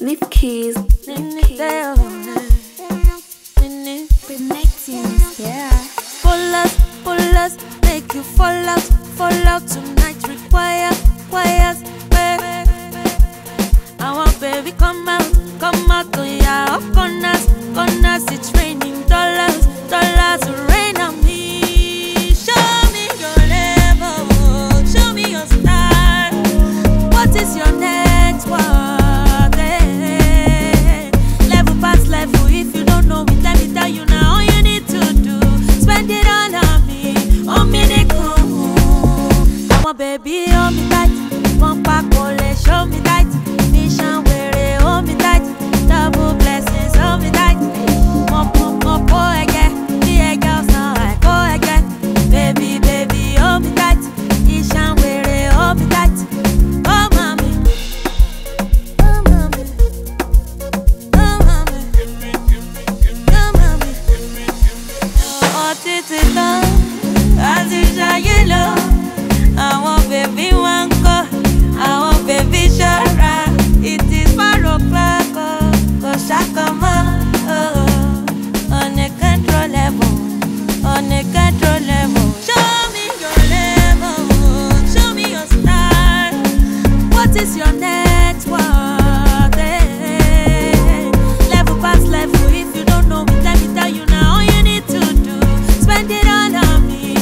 Nip keys. Yeah. Pull us, make you fall out tonight. Requires, I want baby come out, oh yeah, up on us, it's raining dollars, rain on me. Show me your level, show me your style. What is your net worth? Level past level, if you don't know it, let me tell you now. All you need to do, spend it all on me, come on baby, hold me tight. One pack, show me tight. Mission where hold me tight. Double blessings, hold me tight. More again. The girls now I go again. Baby, hold me tight. Mission where hold me tight. Oh mommy, oh mommy, oh mommy, oh mommy. Oh titi long, as if I yellow. I want baby one go, I want baby Shara. It is 4 o'clock, go Shakama, uncontrollable. Show me your level, show me your style. What is your net worth? Level past level, if you don't know it, let me tell you now. All you need to do, spend it all on me,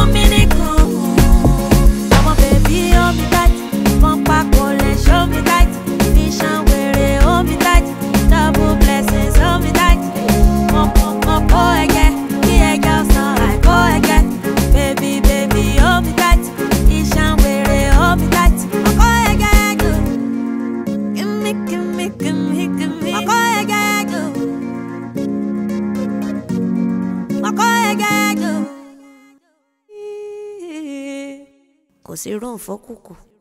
hold me tight, one pack, show me tight. Mission where hold me tight. Double blessings, hold me tight. More again. The girls now I go again. Baby, hold me tight. Mission where hold me tight. I go again, go. Give me. I go again, go. I go again, go. Kò sí rò fọ́kùkù.